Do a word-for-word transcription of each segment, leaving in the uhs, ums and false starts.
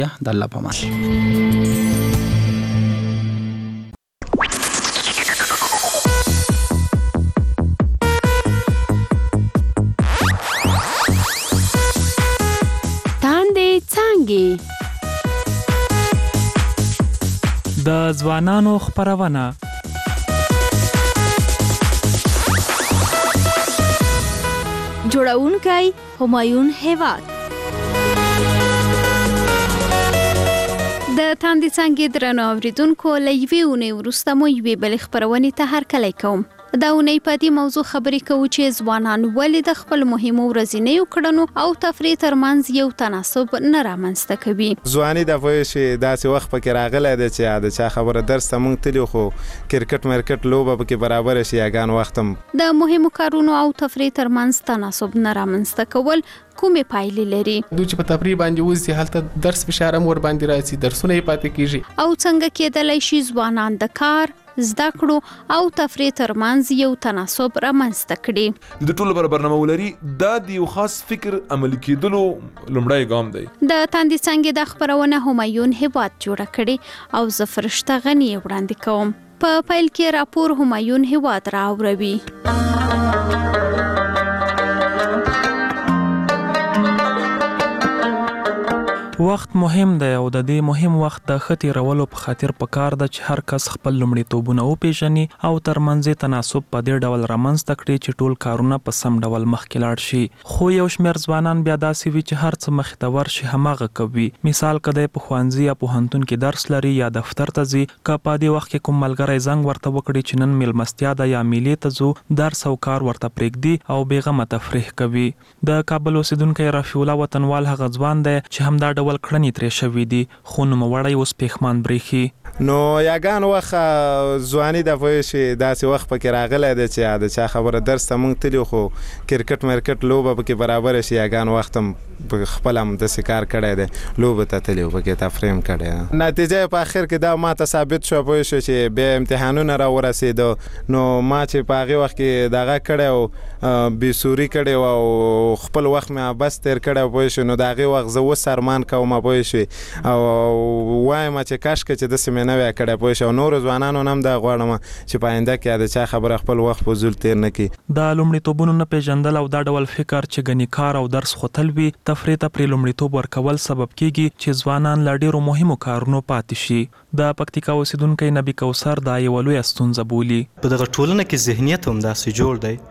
د الله په امان. د ځوانانو خپرونه جوړونکی همایون هیواد. د تاندې څانګې درنو اوریدونکو له یوې اونۍ وروسته مو یوې بلې خپرونې ته هرکلی کوم. دا اونۍ په دې موضوع خبرې کوو چې ځوانان ولې د خپل مهمو ورځنیو کړنو او تفریح ترمنځ یو تناسب نه رامنځته کوي. ځواني د پوه شي داسې وخت پکې راغلی دی چې د چا خبره درس ته موږ تللي خو کرکټ مرکټ لوبه پکې برابره شي یاګان وخت هم د مهمو کارونو او تفریح ترمنځ تناسب نه رامنځته کول کومې پایلې لري؟ دوی چې په تفریح باندې وځي هلته درس فشار هم ور باندې راځي، درسونه یې پاتې کیږي. او څنګه کېدلی شي ځوانان د کار زده کړو او تفریح ترمنځ یو تناسب رامنځته کړي؟ د ټولو لپاره برنامه ولري دا د یو خاص فکر عملي کېدلو لومړی ګام دی. د تاندې څانګې د خپرونه همایون هیواد جوړه کړي او زه فرشته غني وړاندې کوم. په پیل کې راپور همایون هیواد راوړوي. وخت مهم دی او د دې مهم وخت د ښه تېرولو په خاطر پکار ده چې هر کس خپل لومړیتوبونه وپېژني او ترمنځ تناسب په دې ډول رامنځته کړي چې ټول کارونه په سم ډول مخکې لاړ شي. خو یو شمېر ځوانان بیا داسې وي چې هر څه مخې ته ورشي هماغه کوي. مثال که دی په ښوونځي یا پوهنتون کې درس لري یا دفتر ته ځي، که په دې وخت کې کوم ملګری زنګ ورته وکړي چې نن میلمستیا ده یا میلې ته ځو، درس او کار ورته پرېږدي او بېغمه تفریح کوي. د کابل اوسیدونکی رفیع الله وطنوال هغه ځوان دی چې همدا ډول کړنې ترې شوي دي، خو نوموړی اوس پښیمان برېښي. نو یاګان وخت ځواني د پوه شي داسې وخت پکې راغلی دی چې د چا خبره درس ته موږ تللي خو کرکټ مرکټ لوبه پکې برابره شي یاګان وخت هم خپل هم داسې کار کړی دی، لوبه ته تللي و پکې تفریح هم کړی. نتیجه په آخر کې دا ما ته ثابت شو پوه شو چې بیا امتحانونه راورسېدو نو ما چې په هغې وخت کې دغه کړی و بېسوري کړی و او خپل وخت مې بس تېر کړی و پوه شو. نو د هغې وخت زه اوس ارمان کوم پوه شوې او وایم چې کاشکې چې داسې مې نه وی کړی پوه شو. او نورو ځوانانو نه هم دا غواړم چې په آینده کې د چا خبره خپل وخت په زول تېر نه کړي. د لومړیتوبونو نه پېژندل او دا ډول فکر چې ګنې کار او درس خوتل وي تفریح ته پرې لومړیتوب ورکول سبب کیږي چې ځوانان له ډېرو مهمو کارونو پاتې شي. د پکتیکا اوسیدونکی نبی کوثر دا یوه لویه ستونزه بولي. په دغه ټولنه کې ذهنیت هم داسې جوړ دی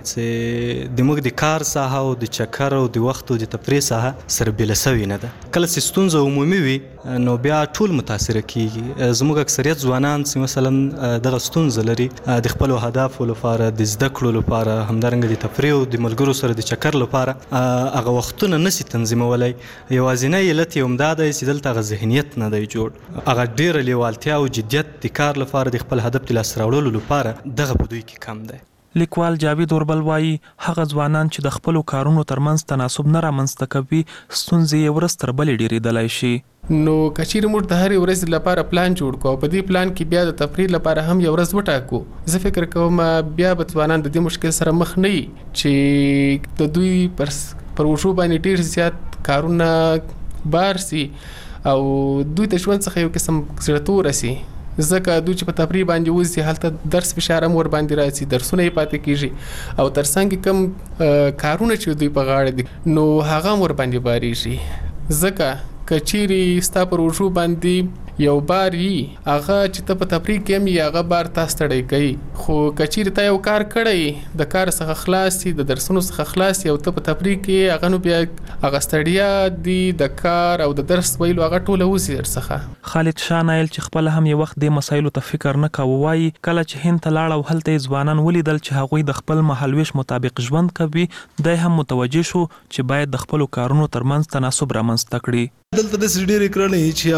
چې د موږ د کار ساحه او د چکر او د وخت او د تفریح ساحه سره بېله سوې نه ده. کله چې ستونزه عمومي وي نو بیا ټول متاثره کیږي. زموږ اکثریت ځوانان چې مثلا دغه ستونزه لري د خپلو اهدافو لپاره، د زده کړو لپاره، همدارنګه د تفریح او د ملګرو سره د چکر لپاره هغه وختونه نشي تنظیمولی. یوازینی علت یې همدا دی چې دلته هغه ذهنیت نه دی جوړ. هغه ډېره لیوالتیا او جدیت د کار لپاره د خپل هدف د لاسته راوړلو لپاره دغه په دوی کې کم دی. لیکوال جاوید اوربل وایي هغه ځوانان چې د خپلو کارونو ترمنځ تناسب نه رامنځته کوي ستونزې یې ورځ تر بلې ډېرېدلی شي. نو که چیرې موږ د هرې ورځې لپاره پلان جوړ کړو، په دې پلان کې بیا د تفریح لپاره هم یو ورځ وټاکو، زه فکر کوم بیا به ځوانان د دې مشکل سره مخ نه وي چې د دوی پر پر وشو باندې ډېر زیات کارونه بار سي او دوی د ژوند څخه یو قسم زړه سي. ځکه دوی چې په تفریح باندې وځي هلته درس فشار هم ور باندې راځي، درسونه یې پاتې کیږي او ترڅنګ کم کارونه چې دوی په غاړه دي نو هغه هم ور باندې بارېږي. ځکه که چیرې ستا پر وشو باندې یو بار وي هغه چې ته په تفریح کې هم یې هغه بار تا ستړی کوي. خو که چیرې تا یو کار کړی د کار څخه خلاص یې، د درسونو څخه خلاص یې او ته په تفریح کې هغه نو بیا هغه ستړیا دي د کار او د درس ویلو هغه ټوله وځي درڅخه. خالد شاه نایل چې خپله هم یو وخت دې مسایلو ته فکر نه کاوه وایي کله چې هند ته لاړ او هلته یې ځوانان ولیدل چې هغوی د خپل مهالویش مطابق ژوند کوي، دی هم متوجه شو چې باید د خپلو کارونو ترمنځ تناسب رامنځته کړي. دلته داسې ډېرې کړنې چې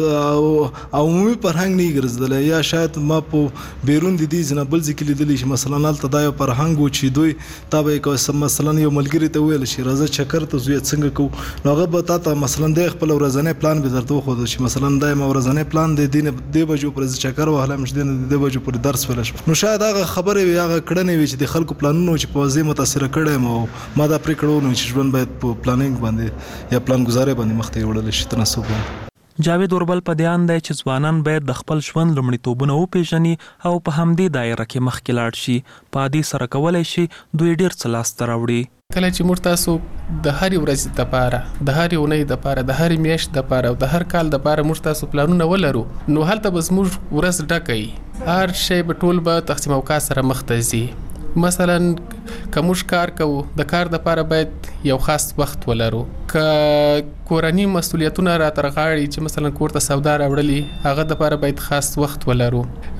هغه عمومي فرهنګ نه وي ګرځېدلی، یا شاید ما په بیرون د دې ځای نه بل ځای کې لیدلي چې مثلا هلته دا یو فرهنګ و چې دوی تا به یې مثلا یو ملګري ته وویل چې راځه چکر ته ځو یا څنګه کوو، نو هغه به تا ته مثلا دی خپل ورځنی پلان به درته وښوده چې مثلا دا یې ما ورځنی پلان دی دې بجو پورې زه چکر وهلم چې دې نه دې بجو پورې درس ویلی شم. نو شاید هغه خبرې وي، هغه کړنې وي چې د خلکو پلانونه چې په وضع متاثره کړی یم او ما دا پرېکړه ونیوه چې ژوند باید په پلانینګ باندې یا پلان ګزارۍ باندې مخته یې وړلی شي تناسب باندې. جاوید اوربل په دیان دی چې ځوانان باید د خپل ژوند لومړیتوبونه وپیژني او په همدې دایره کې مخکې لاړ شي. په دې سره کولی شي دوی ډېر څه لاسته راوړي. کله چې موږ تاسو د هرې ورځې دپاره، د هرې اونۍ دپاره، د هرې میاشت دپاره او د هر کال دپاره موږ تاسو پلانونه ولرو، نو هلته به زموږ ورځ ډکه وي. هر شی به ټول به تقسیم اوقات سره مخ ته ځي. مثلا که موږ کار کوو، د کار دپاره باید یو خاص وخت ولرو. که کورني مسؤلیتونه را تر غاړي چې مثلا کور ته سودا راوړلي، هغه دپاره باید خاص وخت ولرو.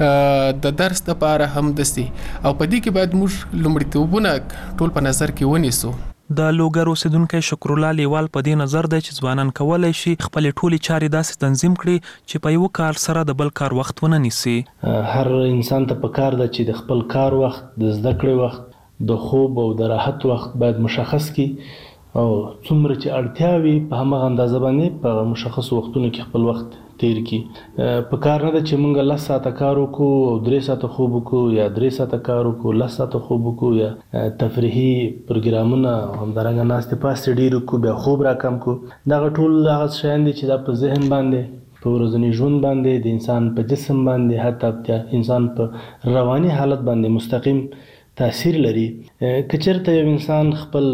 د درس دپاره هم داسې. او په دې کې باید موږ لومړیتوبونه ټول په نظر کې ونیسو. د لوګر اوسیدونکی شکرالله لیوال په دې نظر دی چې ځوانان کولی شي خپلې ټولې چارې داسې تنظیم کړي چې په یو کار سره د بل کار وخت ونه نیسي. هر انسان ته پکار ده چې د خپل کار وخت، د زده کړې وخت، د خوب او د راحت وخت باید مشخص کړي او څومره چې اړتیا وي په همغه اندازه باندې په مشخصو وختونو کې خپل وخت تیر کی. په کار نه ده چې مونږ لس ساعته کار وکړو او درې ساعته خوب وکړو یا درې ساعته کار وکړو لس ساعته خوب وکړو یا تفریحي پروګرامونه همدارنګه ناستې پاستې ډېر وکړو بیا خوب راکم کړو. دغه ټول هغه شیان دي چې دا په ذهن باندې، په ورځني ژوند باندې، د انسان په جسم باندې، حتی د انسان په رواني حالت باندې مستقیم تاثیر لري. که چېرته یو انسان خپل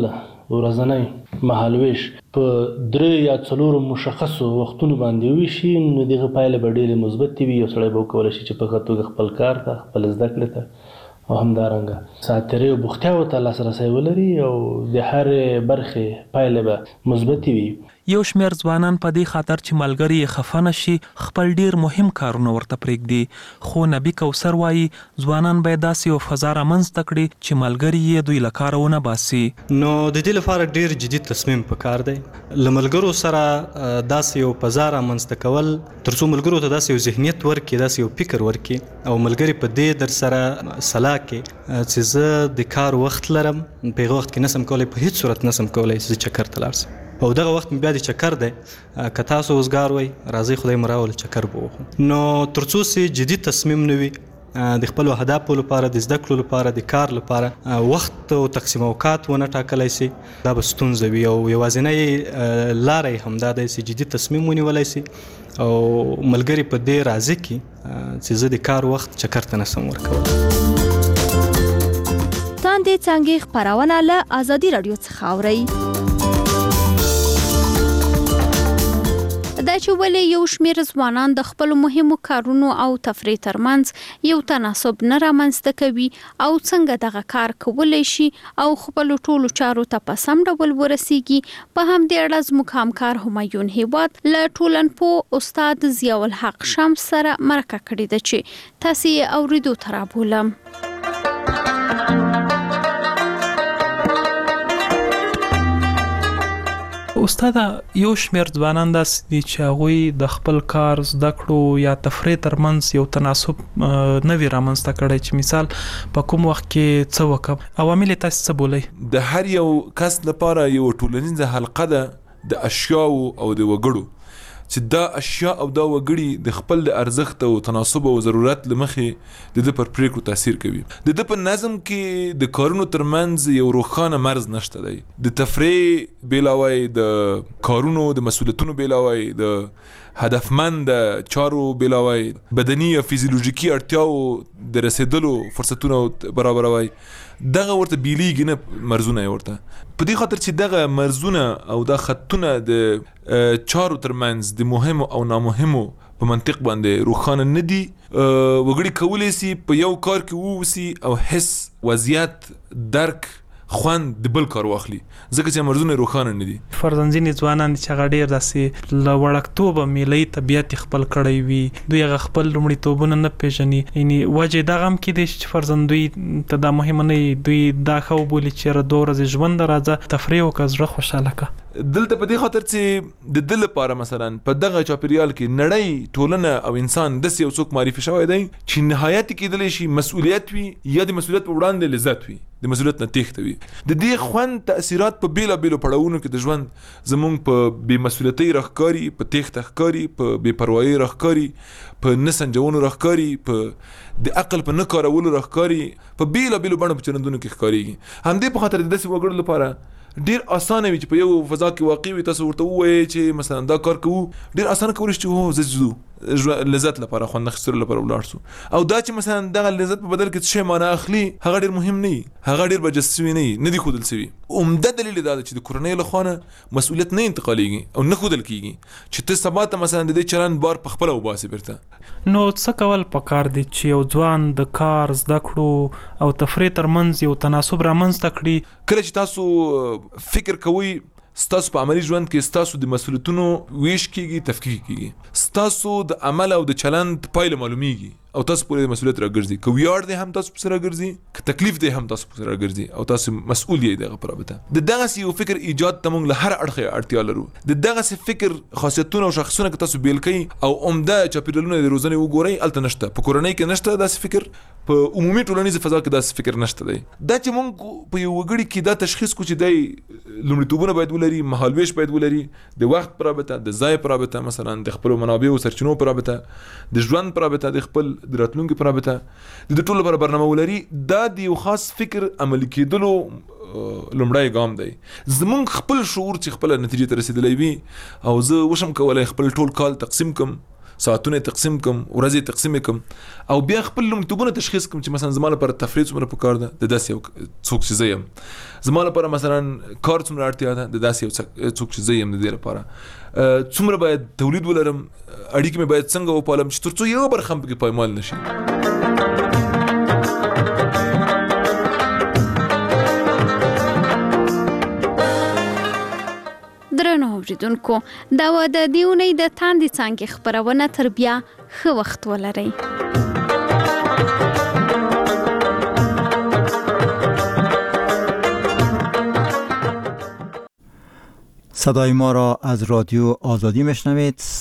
ورځنی مهالویش په درې یا څلورو مشخصو وختونو باندې وشي، نو دغه پایله به ډېرې مثبتې وي. یو سړی به وکولی شي چې په ښه توګه خپل کار ته، خپل زده کړې ته او همدارنګه ساعترې او بوختیاوو ته لاسرسی ولري او د هرې برخې پایله به مثبتې وي. یو شمېر ځوانان په دې خاطر چې ملګري یې خفه نه شي خپل ډېر مهم کارونه ورته پرېږدي. خو نبي کوثر وایي ځوانان باید داسې یو فضا رامنځته کړي چې ملګري یې دوی له کاره ونه باسي. نو د دې لپاره ډېر جدي تصمیم پکار دی. له ملګرو سره داسې یو فضا رامنځته کول تر څو ملګرو ته داسې یو ذهنیت ورکړي، داسې یو فکر ورکړي او ملګري په دې در سره صلاح کړي چې زه د کار وخت لرم، په هغه وخت کې نسم کولی، په هیڅ صورت نسم کولی چې زه چکر ته لاړ سم. او دغه وخت بیا د چکر دی، که تاسو اوزګار وئ راځئ خدای مو راول چکر به وخو. نو تر څو چې جدي تصمیم نه وي د خپلو اهدافو لپاره، د زده کړو لپاره، د کار لپاره وخت او تقسیم اوقات ونه ټاکلی سي، دا به ستونزه وي. او یوازینی لاره یې همدا دی چې جدي تصمیم ونیولی سي او ملګري په دې راضي کړي چې زه د کار وخت چکر ته نسم ورکولی. تاندې څانګې خپرونه له ازادي راډیو څخه اورئ. دا چې ولې یو شمېر ځوانان د خپلو مهمو کارونو او تفریح ترمنځ یو تناسب نه رامنځته کوي او څنګه دغه کار کولی شي او خپلو ټولو چارو ته په سم ډول ورسیږي، په همدې اړه زموږ همکار همایون هیواد له ټولنپوه استاد ضیاءالحق شمس سره مرکه کړې ده چې تاسې یې اورېدو ته رابولم. استاد، یو شمېر ځوانان داسې دي چې هغوی د خپل کار، زده کړو یا تفریح ترمنځ یو تناسب نه وي رامنځته کړی، چې مثال په کوم وخت کې څه وکړم. عوامل یې تاسې څه بولئ؟ د هر یو کس لپاره یو ټولنیزه حلقه ده د اشیاو او د وګړو، چې دا اشیا او دا وګړي د خپل د ارزښت او تناسب او ضرورت له مخې د ده پر پریکړو تاثیر کوي. د ده په نظم کې د کارونو ترمنځ یو روښانه مرز نشته دی. د تفریح بیلاوی، د کارونو د مسؤلیتونو بیلاوی، د هدفمند چارو بیلاوی، بدني یا فیزیولوژیکي اړتیاو د رسیدلو فرصتونه برابروي، دغه ورته بیلیږي نه مرزونه یې ورته. په دې خاطر چې دغه مرزونه او دا خطونه د چارو ترمنځ د مهمو او نامهمو په منطق باندې روښانه نه دي، وګړي کولی سي په یو کار کې ووسي او حس، وضعیت، درک، خوند د بل کار واخلي، ځکه چې مرزونه روښانه نه دي. فرضاً ځینې ځوانان چې هغه ډېر داسې له وړکتوبه میلهي طبیعت خپل کړی وي، دوی هغه خپل لومړیتوبونه نه پېژني. یعنې وجې دغه هم کیدای شي چې فرضاً دوی ته دا مهمه نه وي، دوی دا ښه وبولي چې یاره دوه ورځې ژوند ده، راځه تفریح وکړه، زړه خوشحاله کړه. دلته په دې خاطر چې د ده لپاره مثلا په دغه چاپیریال کې نړۍ، ټولنه او انسان داسې یو څوک معرفي شوی دی چې نهایت کېدلی شي مسؤلیت وي یا د مسؤلیت په وړاندې لذت وي، د مسؤلیت نه تېښته وي. د دې خوند تأثیرات په بیلابیلو پړاوونو کې د ژوند زمونږ په بې مسؤلیتۍ راښکاري، په تېښته ښکاري، په بې پروایۍ راښکاري، په نه سنجونو راښکاري، په د عقل په نه کارولو راښکاري، په بیلابیلو بڼو په چلندونو کې ښکارېږي. همدې په خاطر د داسې وګړو لپاره ډیر اسانه وي چې په یو فضا کې واقع وي تاسو ورته وایي چې مثلا دا کار کوو ډیر اسانه کولی شي چې هو زه ځو لذت لپاره خوند اخیستلو لپاره ولاړ سو او دا چې مثلا دغه لذت په بدل کې څه معنا اخلي هغه ډیر مهم نه هغه ډیر بجسوي نه نه دی خودل سوي عمده دلیل دا چې د کورنۍ له خوا مسؤلیت نه انتقالېږي او نه خودل کیږي چې ته سبا ته مثلا د دې چلند بار په خپل وباسي برته نو څه کول پکار دي چې یو ځوان د کار زده کړو او تفریح ترمنځ یو تناسب رامنځته کړي کله چې تاسو فکر کوئ ستاسو په عملی ژوند کې ستاسو د مسؤلیتونو ویش کیږي تفکیک کیږي ستاسو د عمل او د چلند پایله معلومیږي او تاسو پورې مسؤلیت راګرځي که ویاړ دی هم تاسو پورې راګرځي که تکلیف دی هم تاسو پورې راګرځي او تاسو مسؤل یې دغه پرابطه د دغه یو فکر ایجاد تمون له هر اړخه اړتیا لرو د دغه فکر خاصیتونه او شخصونه که تاسو بیل کړئ او عمده چاپیریالونه د روزنې وګورئ الته نشته په کورنۍ کې نشته داسې فکر په عمومي ټولنیزه فضا کې داسې فکر نشته دی دا چې مونږ په یو وګړي کې دا تشخیص کو چې دی لومړیتوبونه باید ولري مهالویش باید ولري د وخت پرابطه د ځای پرابطه مثلا د خپل منابع او سرچینو پرابطه د ژوند پرابطه د خپل د راتلونکي پرابطه د ټولو لپاره برنامه ولري دا د یو خاص فکر عملي کېدلو لومړی ګام دی زمونږ خپل شعور چې خپل نتیجې ته رسیدلی وي او زه وشم کولی خپل ټول کال تقسیم کم ساعتونه تقسیم کم ورځې تقسیم کم او بیا خپل لومړیتوبونه تشخیص کم چې مثلا زما لپاره تفریح څومره پکار ده د داسې یو څوک چې زه یم زما لپاره مثلا کار څومره اړتیا ده د داسې یو څوک چې زه یم د دې لپاره څومره باید تولید ولرم اړیکې مې باید څنګه وپالم چې تر څو یو برخه هم پکې پایمال نشي درنو اوریدونکو دا و د دې اونۍ د تاندې څانګې خپرونه تر بیا ښه وخت ولرئ. صدای ما را از رادیو آزادی میشنوید.